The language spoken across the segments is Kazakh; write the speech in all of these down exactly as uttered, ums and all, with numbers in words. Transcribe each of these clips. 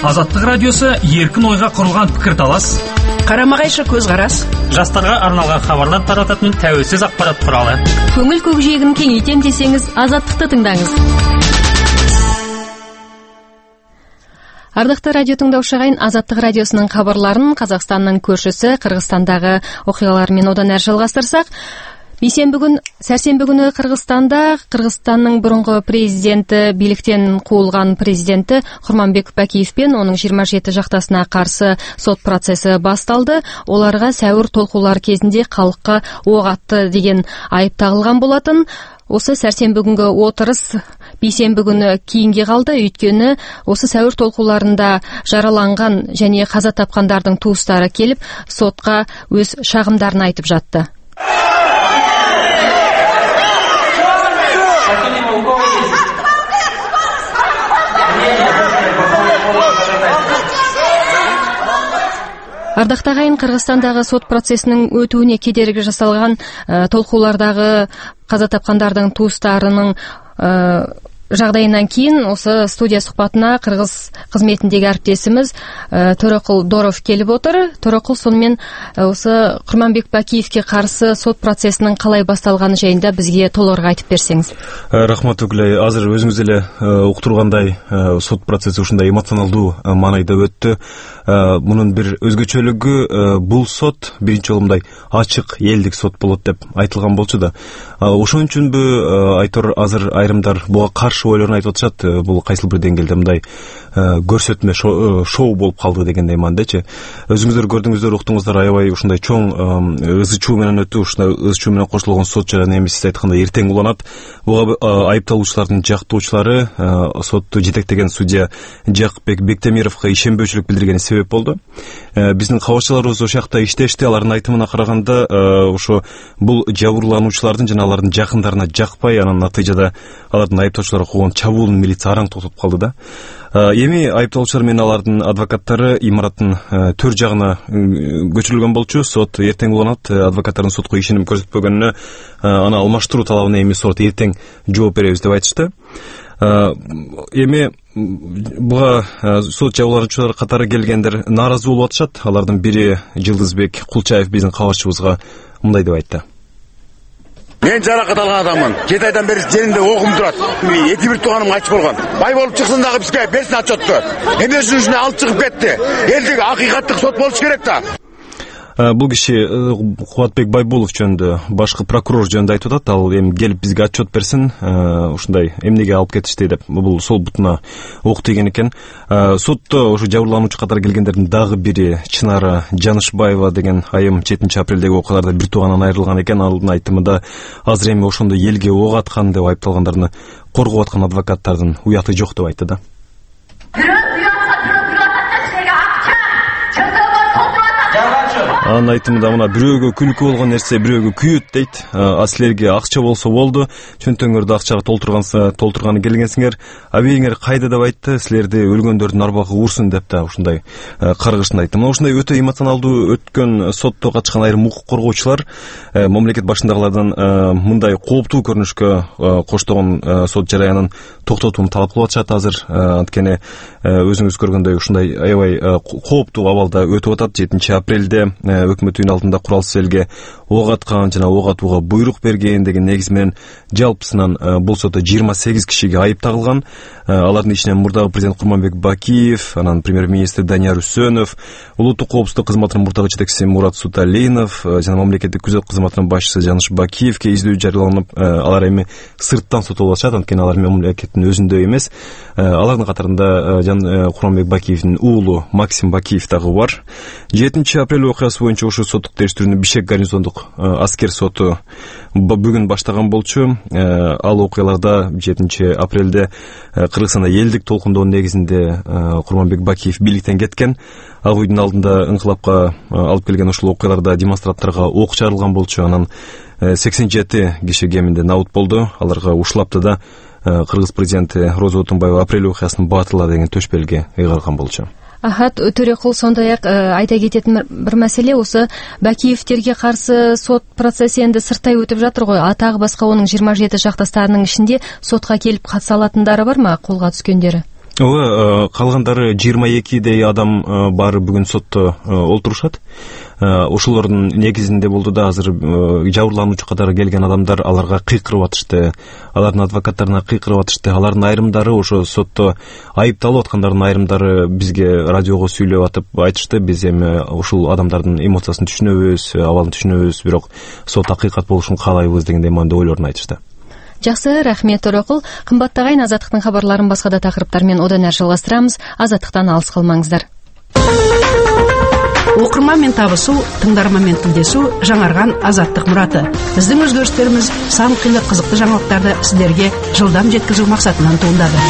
Азаттық радиосы еркін ойға құрылған пікірталас, қарама-қайшы көзқарас, жастарға арналған хабарлар тарататын тәуелсіз ақпарат құралы. Көңіл көкжиегін кеңейтем десеңіз, Азаттықты тыңдаңыз. Ардақты радио тыңдаушы ағайын, Азаттық радиосының хабарларын Қазақстанның көршісі Қырғызстандағы оқиғалармен одан әрі жалғастырсақ, бейсенбі күн, сәрсенбі күні Қырғызстанда Қырғызстанның бұрынғы президенті, биліктен қуылған президенті Құрманбек Бакиев пен оның жиырма жеті жақтасына қарсы сот процесі басталды. Оларға сәуір толқулар кезінде халыққа оқ атты деген айып тағылған болатын. Осы сәрсенбі күнгі отырыс бейсенбі күні кейінге қалды, өйткені осы сәуір толқуларында жараланған және қаза тапқандардың туыстары келіп, сотқа өз шағымдарын айтып жатты. Ардақты ағайын, Қырғызстандағы сот процесінің өтуіне кедергі жасалған ә, толқулардағы қаза тапқандардың туыстарының ә, жағдайынан кейін осы студия сұхбатына Қырғыз қызметіндегі әріптесіміз ә, Төреқұл Доров келіп отыр. Төреқұл, сонымен ә, осы Құрманбек Бакиевке қарсы сот процесінің қалай басталғаны жайында бізге толығырақ айтып берсеңіз. Рахмат Үгілай, азыр өзіңіз еле ұқтырғандай сот процесі ушундай эмоционалдуу маанайда өттү. Мунун бир өзгөчөлүгү, бул сот биринчи жолу мындай ачык элдик сот болот деп айтылган болчу да. Ошон үчүнбү айтор азыр айрымдар буга каршы ойлорун айтып атышат. Бул кайсыл бир деңгээлде мындай көрсөтмө шоу болуп калды дегендей маанидечи. Өзүңүздөр көрдүңүздөр, уктуңуздар, аябай ушундай чоң ызы чуу менен өттү. Ушундай ызы чуу менен кошулган сот жараны эми сиз айткандай эртең уланат. Буга айыпталуучулардын жактоочулары сотту жетектеген судья Жакыпбек Бектемировго ишенбөөчүлүк билдиргени себеп болду. Биздин кабарчыларыбыз ошол жакта иштешти. Алардын айтымына караганда, ошо бул жабырлануучулардын жана алардын жакындарына жакпай, анан натыйжада алардын айыптоочуларга кылган чабуулун милиция араң токтотуп калды да. Эми айыпталуучулар менен алардын адвокаттары имараттын төр жагына көчүрүлгөн болчу. Сот эртең уланат. Адвокаттардын сотко ишеним көрсөтпөгөнүнө, аны алмаштыруу талабына эми сот эртең жооп беребиз деп айтышты. Эми буга сот жабылуучулар катары келгендер нааразы болуп атышат. Алардын бири Жылдызбек Кулчаев биздин кабарчыбызга мындай деп айтты. Мен жаракат алган адаммын. жети айдан бери жеримде окум турат. Эки бир тууганым кайтып болгон. Бай болуп чыксын дагы бизге берсин отчетту. Эмне үчүн алып чыгып кетти? Элдик акыйкаттык сот болуш керек да. Бул киши Кубатбек Байбулов жөнүндө, башкы прокурор жөнүндө айтып атат. Ал эми келип бизге отчет берсин, ушундай эмнеге алып кетишти деп. Бул сол бутуна ок тийген экен. Сотто ошо жабырлануучу катары келгендердин дагы бири Чынара Жанышбаева деген айым жетинчи апрелдеги окуяларда бир тууганынан айрылган экен. Анын айтымында азыр эми ошондой элге ок аткан деп айыпталгандарды коргоп аткан адвокаттардын уяты жок деп айтты да. Анын айтымында мына бирөөгө күлкү болгон нерсе бирөөгө күйөт дейт. А силерге акча болсо болду, чөнтөңөрдү акчага толтурганса, толтурганы келгенсиңер, абийиңер кайда деп айтты, силерди өлгөндөрдүн арбагы урсун деп да ушундай каргышын айтты. Мына ушундай өтө эмоционалдуу өткөн сотто катышкан айрым укук коргоочулар мамлекет башындагылардан мындай кооптуу көрүнүшкө коштогон сот жараянын токтотууну талап кылып атышат азыр. Анткени өзүңүз көргөндөй ушундай аябай кооптуу абалда өтүп атат. жетинчи апрелде өкмөт үйүнүн алдында куралсыз элге ок аткан жана ок атууга буйрук берген деген негиз менен жалпысынан бул сотто жыйырма сегиз кишиге айып тагылган. Алардын ичинен мурдагы президент Курманбек Бакиев, анан премьер-министр Данияр Үсөнов, улуттук коопсуздук кызматынын мурдагы жетекчиси Мурат Суталинов жана мамлекеттик күзөт кызматынын башчысы Жаныш Бакиевке издөө жарыяланып, алар эми сырттан сотолуп атышат, анткени алар мамлекеттин өзүндө эмес. Алардын катарында Курманбек Бакиевдин уулу Максим Бакиев дагы бар. жетинчи апрель окуясы боюнча ошо соттук териштирүүнү Бишкек гарнизондук аскер соту бүгүн баштаган болчу. Ал окуяларда жетинчи апрелде Кыргызстанда элдик толкундоо негизинде Курманбек Бакиев бийликтен кеткен. Ак үйдүн алдында инкылапка алып келген ушул окуяларда демонстранттарга ок жарылган болчу. Анан сексен жети киши кеминде набыт болду. Аларга ушулапты да Кыргыз президенти Роза Отунбаева апрель окуясынын баатырла деген төшбелги ыйгарган болчу. Ахат Төреқұл, сондай-ақ айта кететін бір мәселе осы Бакиевтерге қарсы сот процесі енді сырттай өтіп жатыр ғой. Атағы басқа оның жиырма жеті жақтастарының ішінде сотқа келіп қатыса алатындары бар ма, қолға түскендері? ооба, калгандары жыйырма экидей адам баары бүгүн сотто олтурушат. Ошолордун негизинде болду да азыр жабырлануучу катары келген адамдар аларга кыйкырып атышты, алардын адвокаттарына кыйкырып атышты. Алардын айрымдары ошо сотто айыпталып аткандардын айрымдары бизге радиого сүйлөп атып айтышты. Биз эми ушул адамдардын эмоциясын түшүнөбүз, абалын түшүнөбүз, бирок сот акыйкат болушун каалайбыз дегендей мындай ойлорун айтышты. Жакшы, рахмет Торокул. Кымбаттаган Азаттыктын кабарларын башка да такырыптар менен одан ары жалгастырабыз. Азаттыктан алыс калмаңыздар. Окурман менен табышуу, тыңдарман менен тилдешүү жаңарган Азаттык мураты. Биздин өзгөрүштөрүбүз сан кыйла кызыктуу жаңылыктарды сиздерге жылдам жеткизүү максатынан туындады.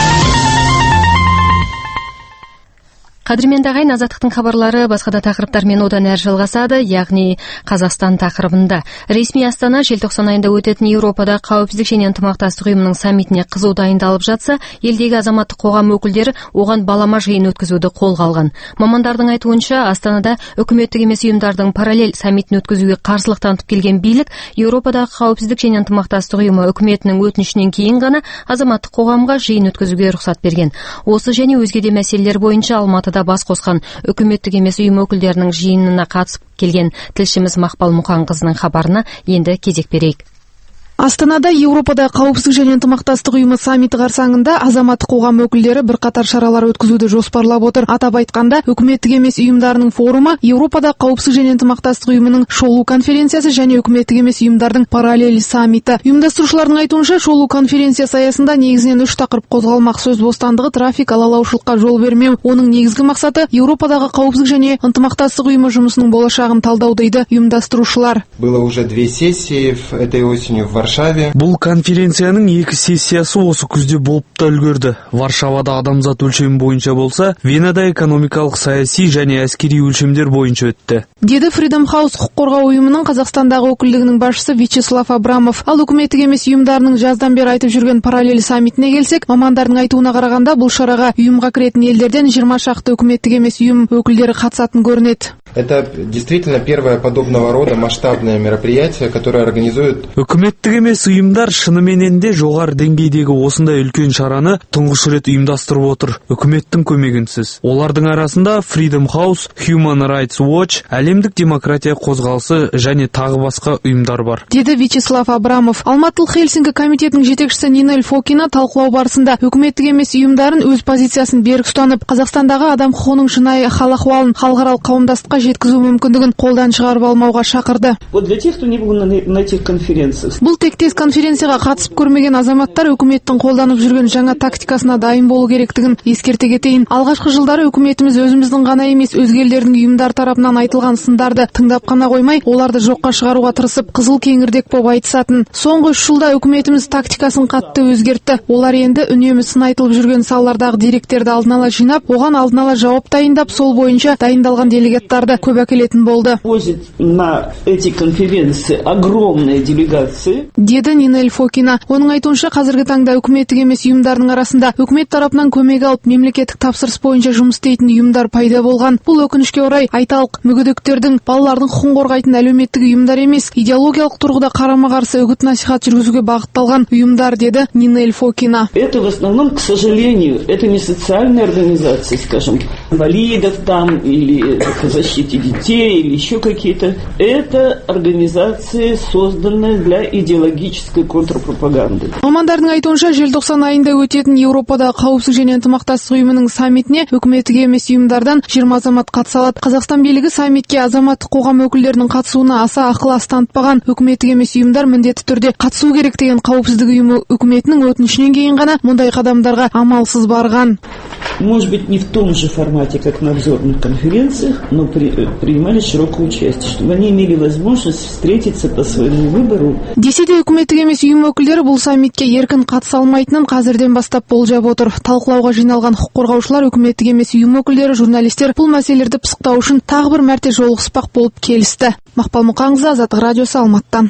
Кадырменде агайын, Азаттыктын кабарлары башка да такырыптар менен одан ары жалгасады, ягни Казакстан такырыбында. Ресми Астана желтоқсан айында өтөтүн Европада кауіпсіздік және ынтымақтастық уюмунун саммитине кызуу дайындалып жатса, элдеги азаматтык коом өкүлдөрү оган балама жыйын өткөзүүдү колго алган. Мамандардын айтуунча, Астанада өкмөттүк эмес уюмдардын параллель саммитин өткөзүүгө каршылык танытып келген бийлик Европадагы кауіпсіздік және ынтымақтастық уюму өкмөтүнүн өтүнүшүнөн кийин гана азаматтык коомго жыйын өткөзүүгө уруксат берген. Осы және өзге де маселелер боюнча Алматыда бас коскон өкмөттүк эмес уюм өкүлдөрүнүн жыйынына катышып келген тилшимиз Макпал Мукан кызынын кабарына энди кезек берейик. Астанада Европада кауіпсіздік және ынтымақтастық уюму саммити карсаңында азаматтык коом өкүлдөрү бир катар шаралар өткөзүүдү жоспарлап отур. Атап айтканда, өкмөттүк эмес уюмдарынын форуму, Европада кауіпсіздік және ынтымақтастық уюмунун шолуу конференциясы және өкмөттүк эмес уюмдардын параллель саммити. Уюмдаштыруучулардын айтуунча, шолуу конференциясы аясында негизинен үч такырып козголмак: сөз бостандыгы, трафик, алалаушылыкка жол бермөө. Онун негизги максаты Европадагы кауіпсіздік және ынтымақтастық уюму жумусунун болашагын талдоо, дейди уюмдаштыруучулар. Было уже две сессии этой осенью в Варшаве. Бул конференциянын эки сессиясы осы күздө болуп да үлгөрдү. Варшавада адамзат өлчөмү боюнча болса, Венада экономикалык, саясий және аскерий өлчөмдөр боюнча өттү, деди Freedom House укук коргоо уюмунун Казакстандагы өкүлдүгүнүн башчысы Вячеслав Абрамов. Ал өкмөттүк эмес уюмдарынын жаздан бери айтып жүргөн параллель саммитине келсек, мамандардын айтууна караганда, бул шарага уюмга киретін элдерден жыйырма шакты өкмөттүк эмес уюм өкүлдөрү катышатын көрүнөт. Это действительно первое подобного рода масштабное мероприятие, которое организует. Өкмөттүк эмес уюмдар шыны менен де жогары деңгейдеги осындай үлкөн шараны туңгуш ирет уюмдастырып отур, өкмөттүн көмөгүнсүз. Олардын арасында Freedom House, Human Rights Watch, Әлемдик демократия козгалысы және тагы башка уюмдар бар, деди Вячеслав Абрамов. Алматылык Хельсинки комитетинин жетекчиси Нинель Фокина талкуулоо барысында өкмөттүк эмес уюмдарын өз позициясын берик тутанып, Казакстандагы адам укугунун шынайы хал акыбалын халыкаралык кауымдастыкка жеткизүү мүмкүндүгүн колдон чыгарып алмауга чакырды. Вот для тех, кто не был на, на этих конференциях. Бул тектес конференцияга катышып көрмөгөн азаматтар өкмөттүн колдонуп жүргөн жаңа тактикасына дайын болуу керектигин эскерте кетейин. Алгачкы жылдары өкмөтүбүз өзүбүздүн гана эмес, өзге элдердин уюмдар тарабынан айтылган сындарды тыңдап гана коймой, оларды жокко чыгарууга тырысып, кызыл кеңирдек болуп айтышатын. Соңку үч жылда өкмөтүбүз тактикасын катты өзгертти. Олар энди үнөмү сын айтылып жүргөн салалардагы деректерди алдын ала жыйнап, оган алдын ала жооп дайындап, сол боюнча дайындалган делегаттарды көп әкелетін болды. Возит на эти конференции огромные делегации, деди Нинель Фокина. Оның айтуынша, казыркы таңда өкмөттүк эмес уюмдардын арасында өкмөт тарапынан көмөк алып, мемлекеттик тапсырыс боюнча жумуш иштейтин уюмдар пайда болгон. Бул өкүнүчкө орай айталык, мүгөдөктөрдүн, балалардын хукукун коргойтун әлеуметтик уюмдар эмес, идеологиялык тургуда карама-каршы үгүт насихат жүргүзүүгө багытталган уюмдар, деди Нинель Фокина. Это в основном, к сожалению, это не социальные организации, скажем, инвалидов там или к защите детей или еще какие-то. Это организации, созданные для идеологической контрпропаганды. Мамандардын айтуунча, желтоқсан айында өтетін Европада кауіпсіздік және ынтымақтастық уюмунун саммитине өкмөттүк эмес уюмдардан жыйырма азамат катыша алат. Казакстан бийлиги саммитке азаматтык коом өкүлдөрүнүн катышууна аса акылас танытпаган. Өкмөттүк эмес уюмдар міндетті түрде катышуу керек деген кауіпсіздік уюму өкмөтүнүн өтүнүшүнөн кийин гана мындай кадамдарга амалсыз барган. Может быть, не в том же формате, как на обзорных конференциях, но при, принимали широкое участие, чтобы они имели возможность встретиться по своему выбору. Десе де өкмөттүк эмес уюм өкүлдөрү бул саммитке эркин катыша алмайтынын азырден бастап болжоп отур. Талкуулауга жыйналган хукук коргоочулар, өкмөттүк эмес уюм өкүлдөрү, журналисттер бул маселелерди пысыктоо үчүн дагы бир марте жолугушпак болуп келишти. Макпал Мукан кызы, Азаттык радиосу, Алматтан.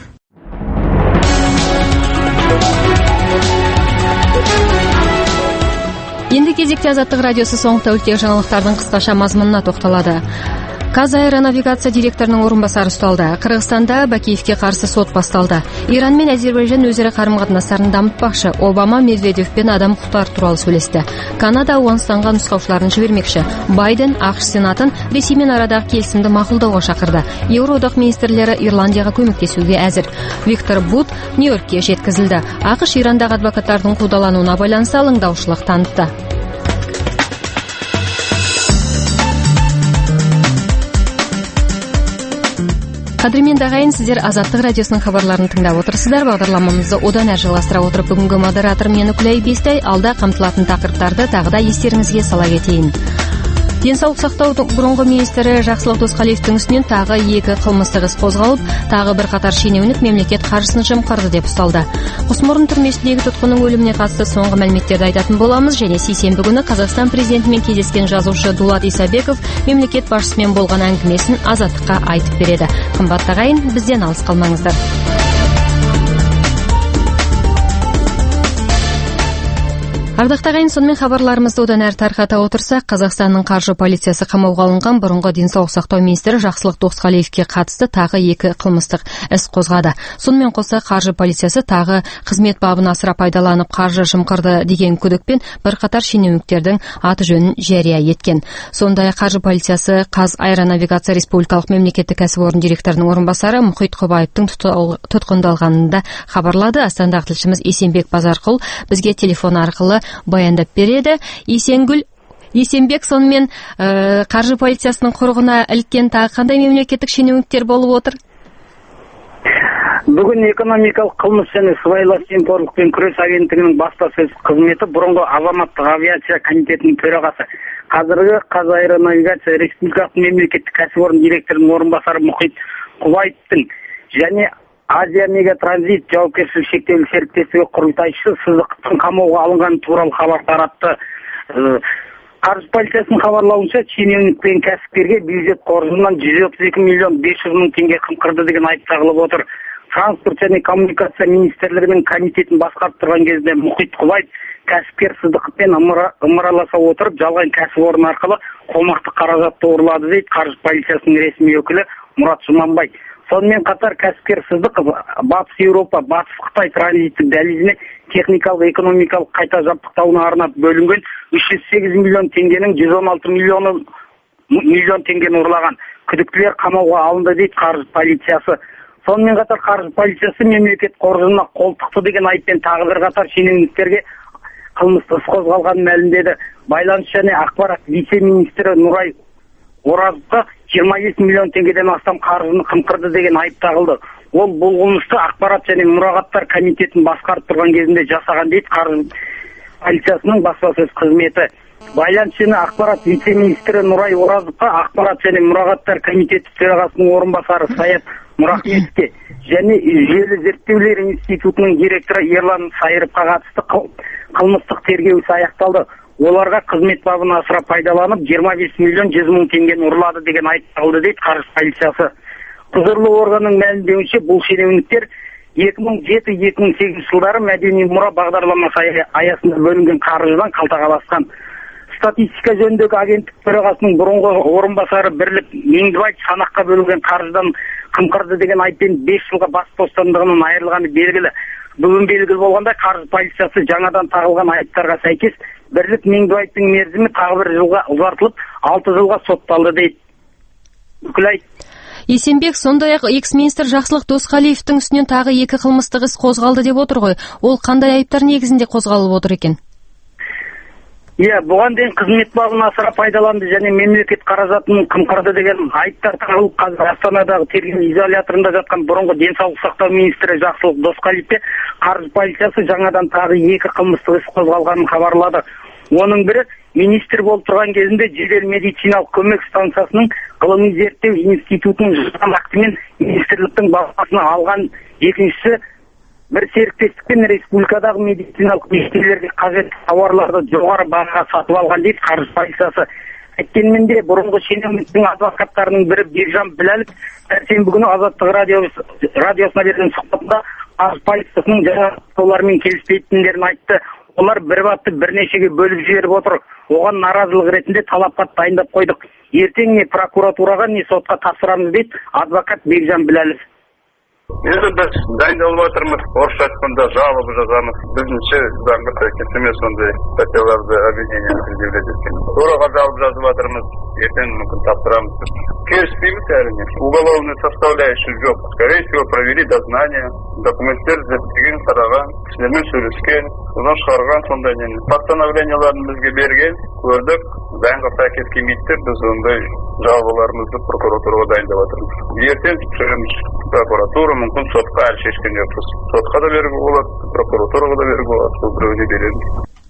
Енді кезекте Азаттык радиосу соңғы тәуліктегі жаңалықтардың қысқаша мазмұнына тоқталады. Қазаэронавигация директорының орынбасары ұсталды. Қырғызстанда Бакиевке қарсы сот басталды. Иран мен Әзербайжан өзара қарым-қатынастарын дамытпақшы. Обама Медведевпен адам құқықтары туралы сөйлесті. Канада Ауғанстанға нұсқаушыларын жібермекші. Байден ақш сенатын Ресеймен арадағы келісімді мақұлдауға шақырды. Еуроодақ министрлері Ирландияға көмектесуге әзір. Виктор Бут Нью-Йоркке жеткізілді. ақш Ирандағы адвокаттардың қудалануына байланысты алаңдаушылық танытты. Қадірменді ағайын, сіздер Азаттық радиосының хабарларын тыңдап отырсыздар. Бағдарламамызды одан әрі жалғастыра отырып, бүгінгі модератор мен Үкілай Бестай, алда қамтылатын тақырыптарды тағы да естеріңізге сала кетейін. Денсаулық сақтау бұрынғы министрі Жақсылық Досқалиевтің үстінен тағы екі қылмыстық іс қозғалып, тағы бір қатар шенеунік мемлекет қаржысын жымқырды деп ұсталды. Құсмұрын түрмесіндегі тұтқынның өліміне қатысты соңғы мәліметтерді айтатын боламыз, және сейсенбі күні Қазақстан президентімен кездескен жазушы Дулат Исабеков мемлекет басшысымен болған әңгімесін Азаттыққа айтып береді. Қымбатты ағайын, бізден алыс қалмаңыздар. Ардақты ағайын, сонымен хабарларымызды одан әрі тарқата отырсақ, Қазақстанның қаржы полициясы қамауға алынған бұрынғы денсаулық сақтау министрі Жақсылық Досқалиевке қатысты тағы екі қылмыстық іс қозғады. Сонымен қоса қаржы полициясы тағы қызмет бабын асыра пайдаланып қаржы жымқырды деген күдікпен бірқатар шенеуніктердің аты жөнін жария еткен. Сондай қаржы полициясы Қазаэронавигация республикалық мемлекеттік кәсіпорын директорының орынбасары Мұхит Құбаевтың тұтқындалғанында хабарлады. Астанадағы тілшіміз Есенбек Базарқұл бізге телефон арқылы баяндап береді. Есенгүл, Есенбек, сонымен ә, қаржы полициясының құрығына іліккен тағы қандай мемлекеттік шенеуніктер болып отыр? Бүгін экономикалық қылмыс және сыбайлас жемқорлықпен күрес агенттігінің баспасөз қызметі бұрынғы азаматтық авиация комитетінің төрағасы, қазіргі Қазаэронавигация республикалық мемлекеттік кәсіпорын директорының орынбасары Мұхит Құбаевтың және Азия Мегатранзит жауапкершілігі шектеулі серіктестігі құрылтайшысы Сыздықовтың қамауға алынғаны туралы хабар таратты. Қаржы полициясының хабарлауынша, шенеунік пен кәсіпкерге бюджет қоржынынан жүз отыз екі миллион бес жүз мың теңге қымқырды деген айып тағылып отыр. Транспорт және коммуникация министрлігінің комитетін басқарып тұрған кезде Мұхит Құбаев кәсіпкер Сыздықовпен ымыраласа отырып, жалған кәсіпорын арқылы қомақты қаражатты ұрлады дейді қаржы полициясының ресми өкілі Мұрат Жұманбай. Сонымен қатар кәсіпкер Сыздықов Батыс Еуропа, Батыс Қытай транзиттік дәлізіне техникалық экономикалық қайта жабдықтауына арнап бөлінген үш жүз сегіз миллион теңгенің жүз он алты миллион теңгені ұрлаған. Күдіктілер қамауға алынды дейді қаржы полициясы. Сонымен қатар қаржы полициясы мемлекет қоржынына қолтықты деген айыппен тағы бір қатар шенеуніктерге қылмыстық іс қозғалғанын мәлімдеді. Байланыс және ақпарат вице-министрі Нұрай Оразовқа жиырма бес миллион теңгеден астам қаржыны қымқырды деген айып тағылды. Ол бұл қылмысты ақпарат және мұрағаттар комитетін басқарып тұрған кезінде жасаған дейді қаржы полициясының баспасөз қызметі. Байланыс және ақпарат вице-министрі Нұрай Оразовқа ақпарат және мұрағаттар комитеті төрағасының орынбасары Саят Мұрахметке және Желі зерттеулер институтының директоры Ерлан Сайыровқа қатысты қылмыстық тергеу ісі аяқталды. Оларға қызмет бабын асыра пайдаланып жиырма бес миллион жүз мың теңгені ұрлады деген айып тағылды дейді қаржы полициясы. Құзырлы органның мәлімдеуінше, бұл шенеуніктер екі мың жеті - екі мың сегізінші жылдары мәдени мұра бағдарламасы аясында бөлінген қаржыдан қалтағаласқан. Статистика жөніндегі агенттік төрағасының бұрынғы орынбасары Бірлік Меңдібай санаққа бөлінген қаржыдан қымқырды деген айыппен бес жылға бас бостандығынан айырылғаны белгілі. Бүгін белгілі болғанда қаржы полициясы жаңадан тағылған айыптарға сәйкес Бірлік Меңдібаевтың мерзімі тағы бір жылға ұзартылып, алты жылға сотталды дейді. Үкілай. Есенбек, сондай-ақ экс-министр Жақсылық Досқалиевтің үстінен тағы екі қылмыстық іс қозғалды деп отыр ғой. Ол қандай айыптар негізінде қозғалып отыр екен? Иә, бұған дейін қызмет бабын асыра пайдаланды және мемлекет қаражатын қымқырды деген айыптар тағылып, қазір Астанадағы тергеу изоляторында жатқан бұрынғы денсаулық сақтау министрі Жақсылық Досқалиевке қаржы полициясы жаңадан тағы екі қылмыстық іс қозғалғанын хабарлады. Оның бірі министр болып тұрған кезінде жедел медициналық көмек станциясының ғылыми зерттеу институтының жазған актімен министрліктің базасына алған, екіншісі бір серіктестікпен республикадағы медициналық мекемелерге қажетті тауарларды жоғары бағаға сатып алған дейді қаржы полициясы. Әйткенмен де бұрынғы шенеуніктің адвокаттарының бірі Бекжан Біләлов сәрсенбі күні Азаттық радиосына берген сұхбатында қаржы полициясының жаңа толармен келіспейтіндерін айтты. Олар бір бапты бірнешеге бөліп жіберіп отыр. Оған наразылық ретінде талапқа дайындап қойдық. Ертең не прокуратураға, не сотқа тапсырамыз дейді адвокат Бекжан Біләлов. Енді біз дайындалып жатырмыз, орысша айтқанда жалобы жазамыз. Біздіңше заңға сәйкес емес ондай статьяларды обвинение предъявлять еткен. Сотқа жалоба жазып жатырмыз, ертең мүмкін тапсырамыз. Келіспейміз әрине. Уголовный составляющий жоқ. Скорее всего, провели дознание, документтер зерттеген, қараған, кісілермен сөйлескен, содан шығарған сондай нені. Постановленияларын бізге берген, көрдік, заңға сәйкес келмейді, біз ондай жалобаларымызды прокуратураға дайындап жатырмыз. Ертең түсіреміз прокуратура, мүмкін сотқа әлі шешкен жоқпыз. Сотқа да беруге болады, прокуратураға да беруге болады, сол біреуіне береміз.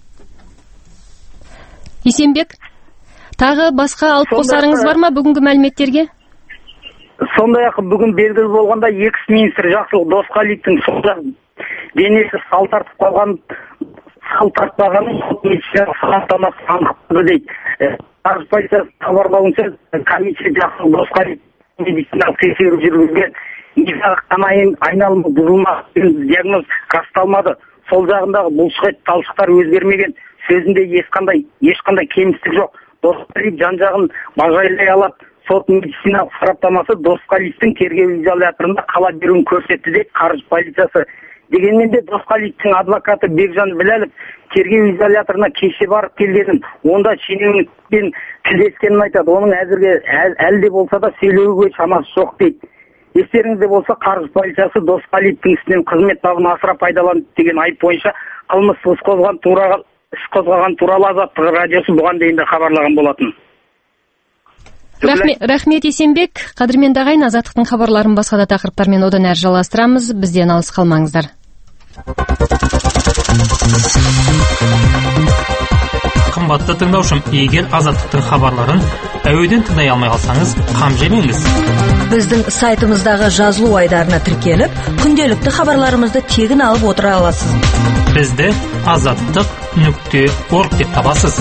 Есенбек, тағы басқа алып қосарыңыз бар ма бүгінгі мәліметтерге? Сондай-ақ бүгін белгілі болғанда экс-министр Жақсылық Досқалиевтің солда денесі сал тартып қалған, сал тартпағанын сот медициналық сараптамасы анықтады дейді. Қаржы полициясы хабарлауынша комиссия Жақсылық Досқалиев медициналық тексеру жүргізген, мидағы қан айналымы бұзылмаған диагноз расталмады. Сол жағындағы бұлшық талшықтар өзгермеген, сөзінде ешқандай ешқандай кемістік жоқ. Досқалиев жан-жағын бажайлай алады. Сот медициналық сараптамасы Досқалиевтің тергеу изоляторында қала беруін көрсетті дейді қаржы полициясы. Дегенмен де Досқалиевтің адвокаты Бекжан Біләлов тергеу изоляторына кеше барып келгенін, онда шенеунікпен тілдескенін айтады. Оның әзірге әлі де болса да сөйлеуге шамасы жоқ дейді. Естеріңізде болса, қаржы полициясы Досқалиевтің ісінен қызмет бабын асыра пайдаланды деген айып бойынша қылмыстық іс қозғаған туралы іс қозғаған туралы Азаттық радиосы бұған дейін де хабарлаған болатын. Рахмет, рахмет Есенбек. Қадірменді ағайын, Азаттықтың хабарларын басқа да тақырыптармен одан әрі жалғастырамыз. Бізден алыс қалмаңыздар. Қымбатты тыңдаушым, егер Азаттықтың хабарларын әуеден тыңдай алмай қалсаңыз, қам жемеңіз. Біздің сайтымыздағы жазылу айдарына тіркеліп, күнделікті хабарларымызды тегін алып отыра аласыз. Бізді азаттық нүкте орг деп табасыз.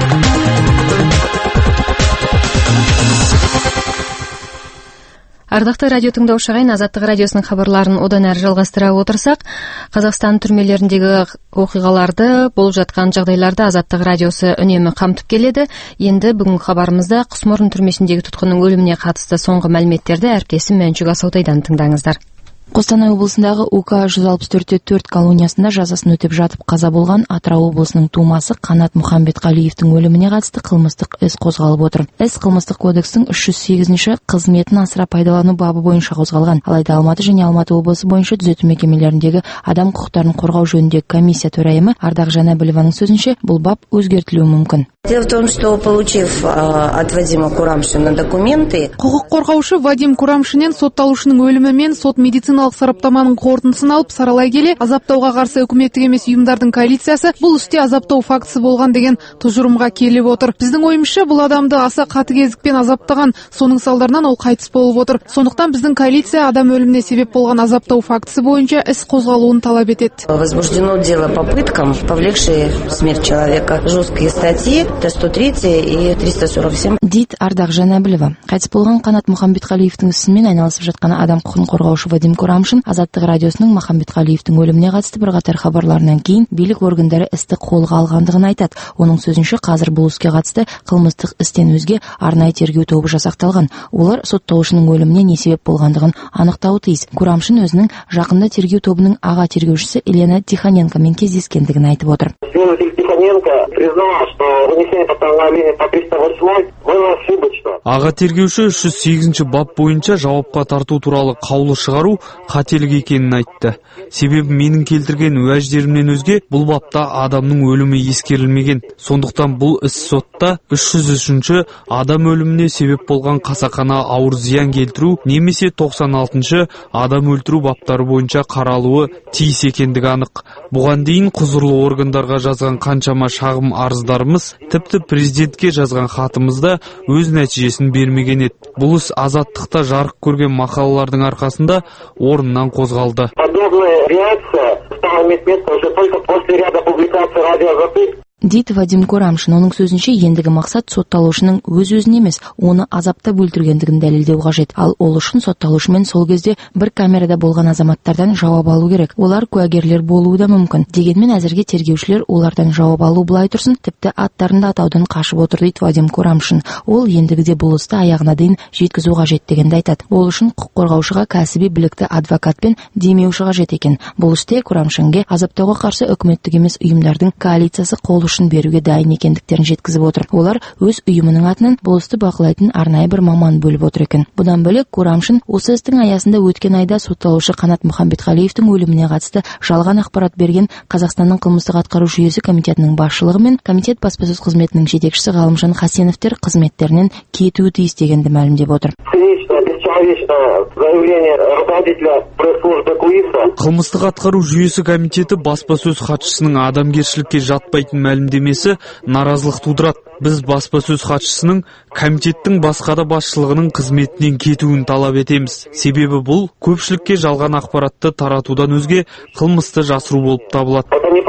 Ардақты радио тыңдаушы ағайын, Азаттық радиосының хабарларын одан әрі жалғастыра отырсақ, Қазақстан түрмелеріндегі оқиғаларды, болып жатқан жағдайларды Азаттық радиосы үнемі қамтып келеді. Енді бүгінгі хабарымызда Құсмұрын түрмесіндегі тұтқынның өліміне қатысты соңғы мәліметтерді әріптесім Мәншүк Асаутайдан тыңдаңыздар. Қостанай облысындағы У К жүз алпыс төрт те төрт колониясында жазасын өтеп жатып қаза болған Атырау облысының тумасы Қанат Мұхамбетқалиевтің өліміне қатысты қылмыстық іс қозғалып отыр. Іс қылмыстық кодекстің үш жүз сегізінші қызметін асыра пайдалану бабы бойынша қозғалған. Алайда Алматы және Алматы облысы бойынша түзету мекемелеріндегі адам құқықтарын қорғау жөніндегі комиссия төрайымы Ардақ Жанабілованың сөзінше, бұл бап өзгертілуі мүмкін. Дело в том, что получив от Вадима Курамшина документы, құқық қорғаушы Вадим Курамшинен сотталушының өлімі мен сот медициналық сараптаманың қорытындысын алып саралай келе, азаптауға қарсы үкіметтік емес ұйымдардың коалициясы бұл істе азаптау фактісі болған деген тұжырымға келіп отыр. Біздің ойымызша, бұл адамды аса қатыгездікпен азаптаған, соның салдарынан ол қайтыс болып отыр. Сондықтан біздің коалиция адам өліміне себеп болған азаптау фактісі бойынша іс қозғалуын талап етеді. Возбуждено дело по пыткам, повлекшие смерть человека. Жесткие статьи сто тридцать и триста сорок семь. Дейді Ардақ Жанабілова. Қайтыс болған Қанат Мұхамбетқалиевтің ісімен айналысып жатқан адам құқығын қорғаушы Вадим Курамшин Азаттық радиосының Мұхамбетқалиевтің өліміне қатысты бірқатар хабарларынан кейін билік органдары істі қолға алғандығын айтады. Оның сөзінше, қазір бұл іске қатысты қылмыстық істен өзге арнайы тергеу тобы жасақталған. Олар сотталушының өліміне не себеп болғандығын анықтауы тиіс. Курамшин өзінің жақында тергеу тобының аға тергеушісі Елена Тихоненкомен кездескендігін айтып отыр. Признала, что вынесение постановления по триста восьмой было ошибочно. Аға тергеуші үш жүз сегізінші бап бойынша жауапқа тарту туралы қаулы шығару қателік екенін айтты. Себебі менің келтірген уәждерімнен өзге бұл бапта адамның өлімі ескерілмеген. Сондықтан бұл іс сотта үш жүз үшінші адам өліміне себеп болған қасақана ауыр зиян келтіру немесе тоқсан алтыншы адам өлтіру баптары бойынша қаралуы тиіс екендігі анық. Бұған дейін құзырлы органдарға жазған қаншама шағым арыздарымыз, тіпті президентке жазған хатымызда өз нәтижесін бермеген еді. Бұл іс Азаттықта жарық көрген мақалалардың арқасында орнынан қозғалды. Подобная реакция стала иметь место уже только после ряда публикаций радио «Запись». дейді Вадим Курамшин. Оның сөзінше, ендігі мақсат сотталушының өз-өзін емес, оны азаптап өлтіргендігін дәлелдеу қажет. Ал ол үшін сотталушымен сол кезде бір камерада болған азаматтардан жауап алу керек. Олар куәгерлер болуы да мүмкін. Дегенмен әзірге тергеушілер олардан жауап алу былай тұрсын, тіпті аттарында атаудан қашып отыр дейді Вадим Курамшин. Ол ендігіде бұл істі аяғына дейін жеткізу қажет дегенді айтады. Ол үшін құқық қорғаушыға кәсіби білікті адвокат пен демеуші қажет екен. Бұл істе Курамшинге азаптауға қарсы үкіметтік емес ұйымдардың коалициясы қол ұшын беруге дайын екендіктерін жеткізіп отыр. Олар өз ұйымының атынан бұл істі бақылайтын арнайы бір маман бөліп отыр екен. Бұдан бөлек Курамшин осы істің аясында өткен айда сотталушы Қанат Мұхамбетқалиевтің өліміне қатысты жалған ақпарат берген Қазақстанның қылмыстық атқару жүйесі комитетінің басшылығы мен комитет баспасөз қызметінің жетекшісі Ғалымжан Хасеновтер қызметтерінен кетуі тиіс дегенді мәлімдеп отыр. Қылмыстық атқару жүйесі комитеті баспасөз хатшысының адамгершілікке жатпайтын мәлімдемесі наразылық тудырады. Біз баспасөз хатшысының комитеттің басқа да басшылығының қызметінен кетуін талап етеміз. Себебі бұл көпшілікке жалған ақпаратты таратудан өзге қылмысты жасыру болып табылады.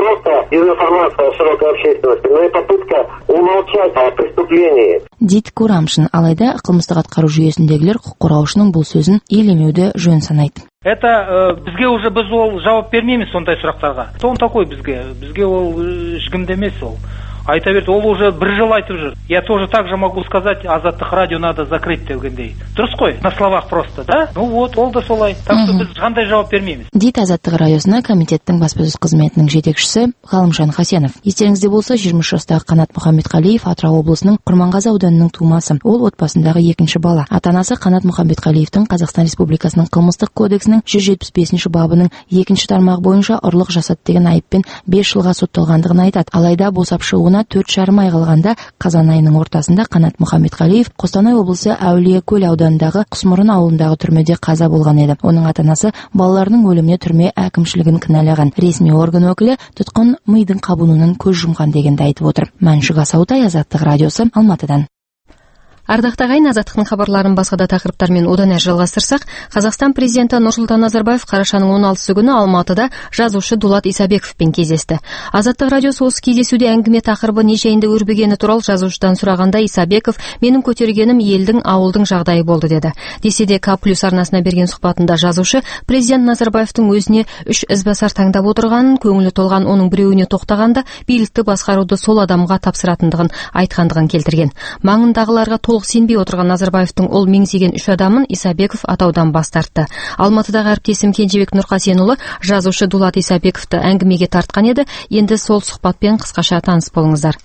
Дейді Курамшин, алайда қылмыстық атқару жүйесіндегілер құқық қорғаушының бұл сөзін елемеуді жөн санайды. Это э, бізге уже біз ол жауап бермейміз сондай сұрақтарға. Он такой бізге, бізге ол ешкімде емес ол. Айта берді, ол уже бір жыл айтып жүр. Я тоже так же могу сказать, Азаттық радио надо закрыть дегендей. Дұрыс қой, на словах просто, да? Ну вот, ол да солай. Так что біз қандай жауап бермейміз. Дейді Азаттық радиосына комитеттің баспасөз қызметінің жетекшісі Ғалымжан Хасенов. Естеріңізде болса, жиырма үш жастағы Қанат Мұхамбетқалиев Атырау облысының Құрманғазы ауданының тумасы. Ол отбасындағы екінші бала. Ата-анасы Қанат Мұхамбетқалиевтің Қазақстан Республикасының қылмыстық кодексінің жүз жетпіс бесінші бабының екінші тармағы бойынша ұрлық жасады деген айыппен бес жылға сотталғандығын айтады. Алайда босап шығуына төрт жарым ай қалғанда қазан айының ортасында Қанат Мұхамбетқалиев Қостанай облысы Әулиекөл ауданындағы Құсмұрын ауылындағы түрмеде қаза болған еді. Оның ата-анасы балаларының өліміне түрме әкімшілігін кінәлаған. Ресми орган өкілі тұтқын мидың қабынуынан көз жұмған дегенді айтып отыр. Мәншүк Асаутай, Азаттық радиосы, Алматыдан. Ардақта ағайын, Азаттықтың хабарларын басқа да тақырыптармен одан әрі жалғастырсақ, Қазақстан президенті Нұрсұлтан Назарбаев қарашаның он алтысы күні Алматыда жазушы Дулат Исабековпен кездесті. Азаттық радиосы осы кездесуде әңгіме тақырыбы не жайында өрбігені туралы жазушыдан сұрағанда Исабеков менің көтергенім елдің, ауылдың жағдайы болды деді. Десе де К плюс арнасына берген сұхбатында жазушы президент Назарбаевтың өзіне үш ізбасар таңдап отырғанын, көңілі толған оның біреуіне тоқтағанда билікті басқаруды сол адамға тапсыратындығын айтқандығын келтірген. Маңындағыларға толық сенбей отырған Назарбаевтың ол меңзеген үш адамын Исабеков атаудан бас тартты. Алматыдағы әріптесім Кенжебек Нұрқасенұлы жазушы Дулат Исабековты әңгімеге тартқан еді. Енді сол сұхбатпен қысқаша таныс болыңыздар.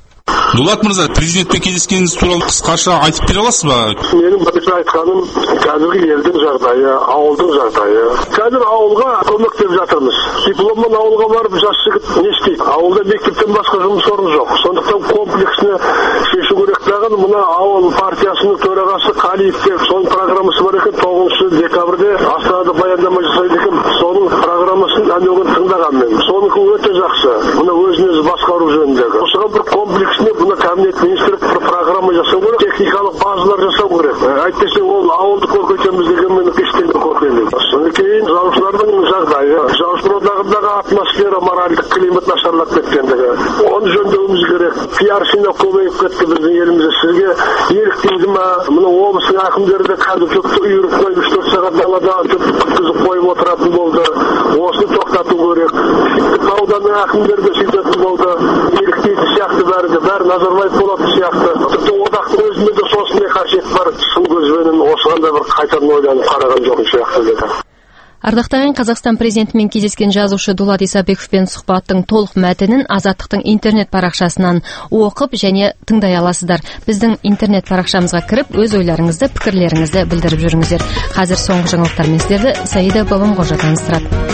Дулат мырза, президентпен кездескеніңіз туралы қысқаша айтып бере аласыз ба? Менің бірінші айтқаным қазіргі елдің жағдайы, ауылдың жағдайы. Қазір ауылға көмек деп жатырмыз. Дипломмен ауылға барып жас жігіт не істейді? Ауылда мектептен басқа жұмыс орны жоқ. Сондықтан комплексіне шешу керек деген мына ауыл партиясының төрағасы Қалиев деп соның программасы бар екен. тоғызыншы декабрьде Астанада баяндама жасайды екен. Соның программасын әнеуген тыңдаған мен. Соныкі өте жақсы. Мына өзін өзі басқару жөніндегі. Осыған бір комплексіне бұны кабинет министрі бір программа жасау керек, техникалық базалар жасау керек. Әйтпесе ол ауылды көркейтеміз дегенмен ештеңе көркейтеміз. Содан кейін жазушылардың жағдайы, жазушылар одағындағы атмосфера, моральдық климат нашарлап кеткендігі. Оны жөндеуіміз керек. Пиаршина көбейіп кетті біздің елімізде. Сізге еліктейді ма? Мына облыстың әкімдері де қазір түпті үйіріп қойып үш төрт сағат далада түпті күткізіп қойып отыратын болды. Осыны тоқтату керек. Ауданның әкімдері де сөйтетін болды. Еліктейді сияқты бәрі де бәрі Назарбаев болатын сияқты. Тіпті одақтың өзінде де сосын не қажет бар. Сын көзбенен осыған да бір қайтадан ойланып қараған жоқ сияқты деді. Ардақтаған Қазақстан президентімен кездескен жазушы Дулат Исабековпен сұхбаттың толық мәтінін Азаттықтың интернет парақшасынан оқып және тыңдай аласыздар. Біздің интернет парақшамызға кіріп, өз ойларыңызды, пікірлеріңізді білдіріп жүріңіздер. Қазір соңғы жаңалықтармен сіздерді Саида Бабамғожа таныстырады.